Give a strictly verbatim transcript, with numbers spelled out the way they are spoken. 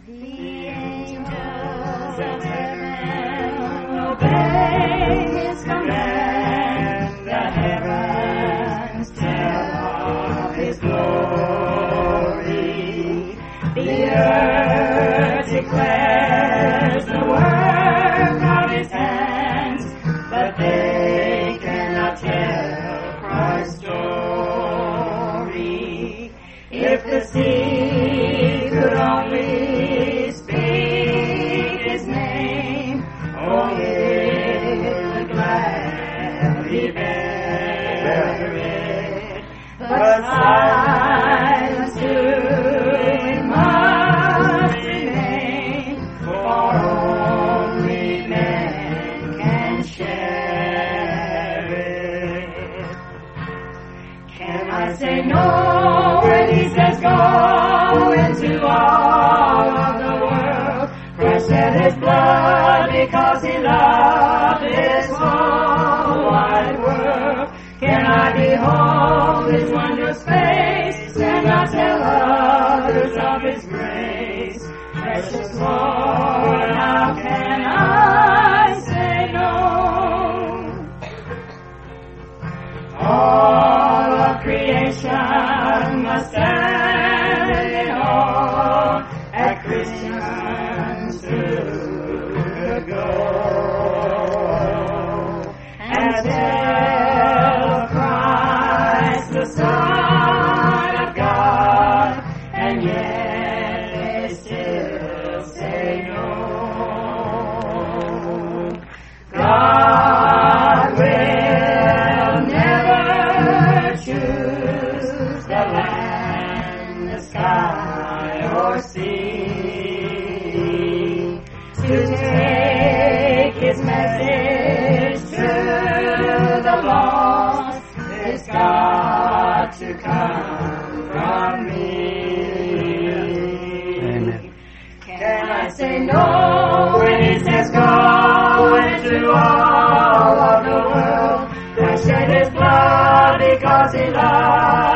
angels of heaven obey his command. The heavens tell of his glory. The earth declares the work of his hands, but they cannot tell Christ's story. If the sea could only speak his name, oh, it would gladly bear it. But silence too it must remain, for only men can share it. Can I say no when he says go into all of the world? Christ shed his blood because he loved this whole wide world. Can I behold his wondrous face and not tell others of his grace? Precious Lord, how can I say no? All of creation must stand in awe at Christians to go and tell of Christ the Son of God, and yet they still say no. God will never choose the land, the sky, or sea to take his message to the lost. It's got to come from me. Amen. Can I say no when he says go into all of the world? Christ shed his blood because he loves